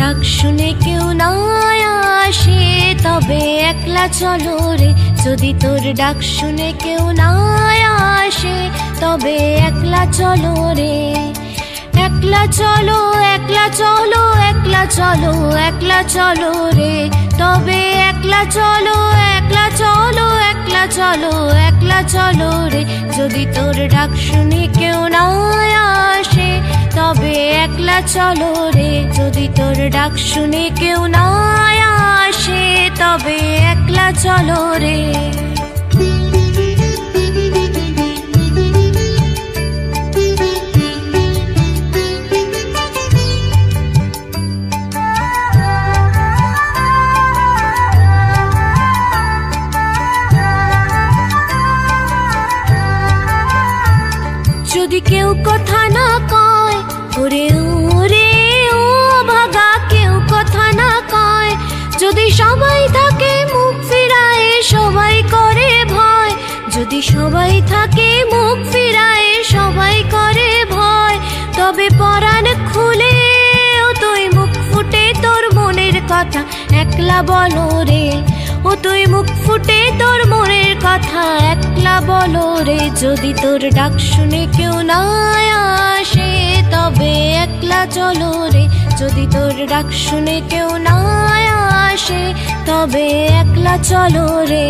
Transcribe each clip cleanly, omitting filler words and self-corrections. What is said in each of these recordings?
ডাক শুনে কেউ না আসে তবে একলা চলো রে। যদি তোর ডাক শুনে কেউ না আসে তবে একলা চলো রে। একলা চলো, একলা চলো, একলা চলো, একলা চলো রে। তবে একলা চলো, একলা চলো, একলা চলো, একলা চলো রে। যদি তোর ডাক শুনে কেউ না আসে তবে একলা চলো রে। যদি তোর ডাক শুনে কেউ না আসে তবে একলা চলো রে। যদি কেউ কথা না কয় ওরে ওরে ও ভাগা, কেউ কথা না কয়, যদি সবাই থাকে মুখ ফিরায় সবাই করে ভয়, যদি সবাই থাকে মুখ ফিরায় সবাই করে ভয়, তবে পরাণ খুলে ও তুই মুখ ফুটে তোর মনের কথা একলা বলো রে। ও তুই মুখ ফুটে তোর মনের কথা একলা বলো রে। যদি তোর ডাক শুনে কেউ না আসে তবে একলা চলো রে। যদি তোর ডাক শুনে কেউ না আসে তবে একলা চলো রে।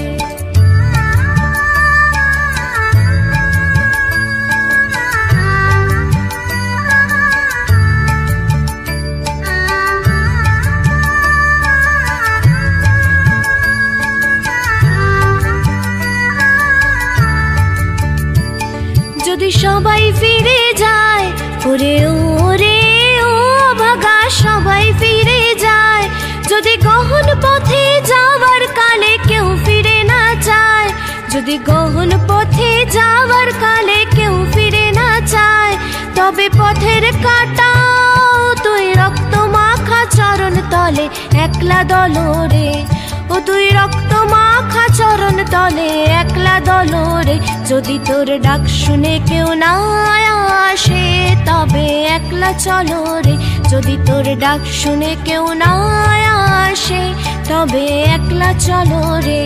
যদি সবাই ফিরে যায় ওরে ওরে ও ভাগা, সবাই ফিরে যায়, যদি গহন পথে যাওয়ার কালে কেউ ফিরে না চায়, যদি গহন পথে যাওয়ার কালে কেউ ফিরে না চায়, তবে পথের কাটা তুই রক্ত মাখা চরণ তলে একলা দলো রে। ও তুই রক্ত মাখা চরণ তলে একলা দলো রে। যদি তোর ডাক শুনে কেউ না আসে তবে একলা চলো রে। যদি তোর ডাক শুনে কেউ না আসে তবে একলা চলো রে।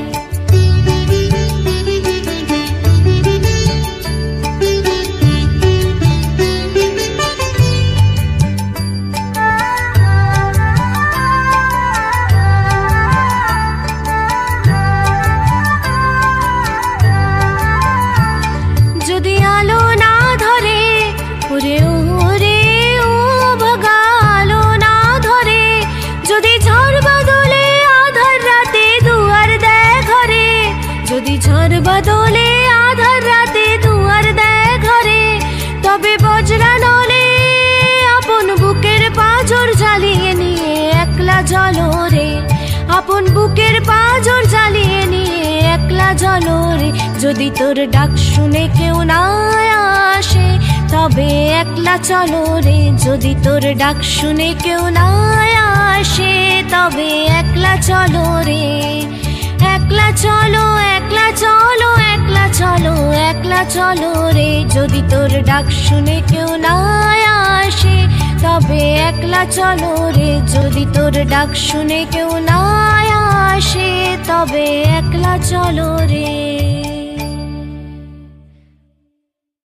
যদি আলো না ধরে ওরে ওরে ও ভাগা, আলো না ধরে, যদি ঝড় বাদলে আধার রাতে দুয়ার দেয় ঘরে, যদি ঝড় বাদলে আধার রাতে দুয়ার দেয় ঘরে, তবে বজ্রা নলে আপন বুকের পাঁজর জ্বালিয়ে নিয়ে একলা জ্বলো রে। আপন বুকের পাঁজর জ্বালিয়ে নিয়ে একলা জ্বলো রে। যদি তোর ডাক শুনে কেউ না আসে তবে একলা চলো রে। যদি তোর ডাক শুনে কেউ না আসে তবে একলা চলো রে। একলা চলো, একলা চলো, একলা চলো, একলা চলো রে। যদি তোর ডাক শুনে কেউ না আসে তবে একলা চলো রে। যদি তোর ডাক শুনে কেউ না আসে তবে একলা চলো রে।